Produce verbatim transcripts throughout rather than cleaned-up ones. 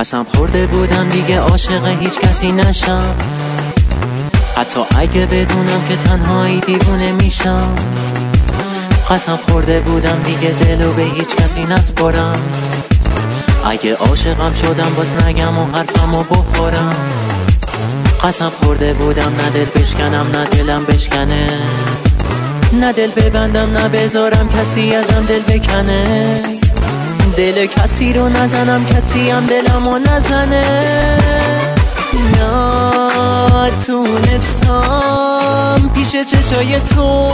قسم خورده بودم دیگه عاشق هیچ کسی نشم، حتی اگه بدونم که تنهایی دیوونه میشم. قسم خورده بودم دیگه دلو به هیچ کسی نسپرم، اگه عاشقم شدم باز نگم و حرفمو بخورم. قسم خورده بودم نه دل بشکنم نه دلم بشکنه، نه دل ببندم نه بذارم کسی ازم دل بکنه. دل کسی رو نزنم کسی هم دلمو نزنه. نتونستم پیش چشای تو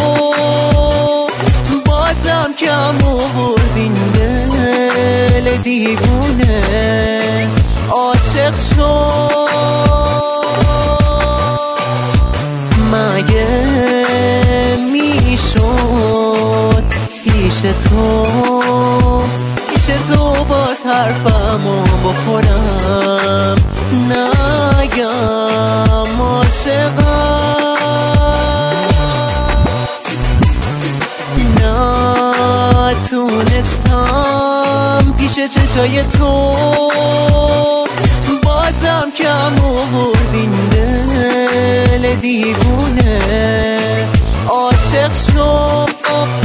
بازم کم آوردین دل دیوونه عاشق شد. مگه میشد پیش تو پیش تو باز حرفمو بخورم، نگم عاشقم. نتونستم پیش چشای تو بازم کم آوردین دل دیوونه عاشق شد.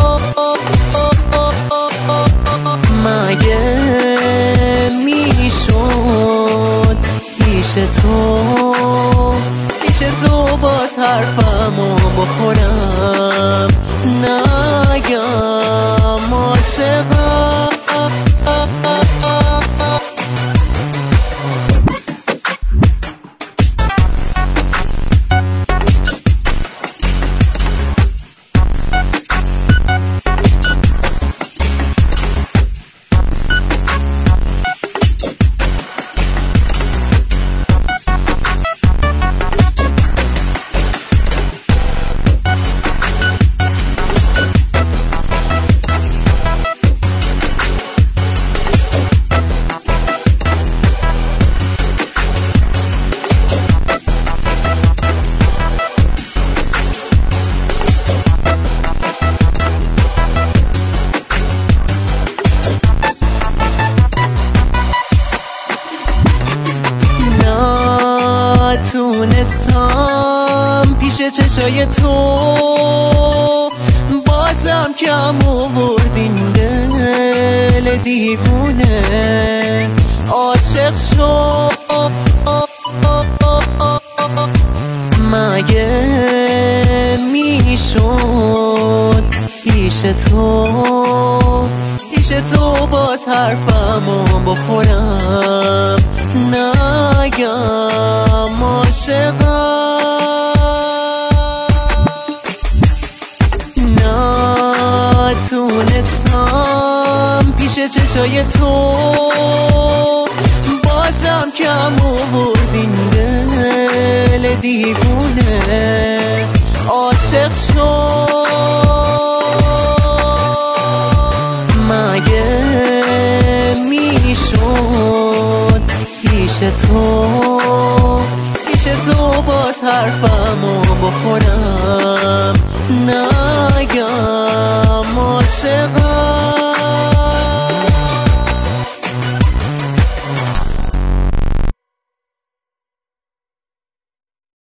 مگه میشد پیش تو پیش تو باز حرفمو بخورم، نگم عاشقم. نتونستم پیش چشای تو بازم کم آوردین دل دیوونه عاشق شد. مگه میشد پیش تو پیش تو باز حرفمو بخورم، نگم عاشقم. نتونستم پیش چشای تو بازم کم آوردین دل دیوونه عاشق شد. مگه میشد پیش تو پیش تو باز حرفمو بخورم،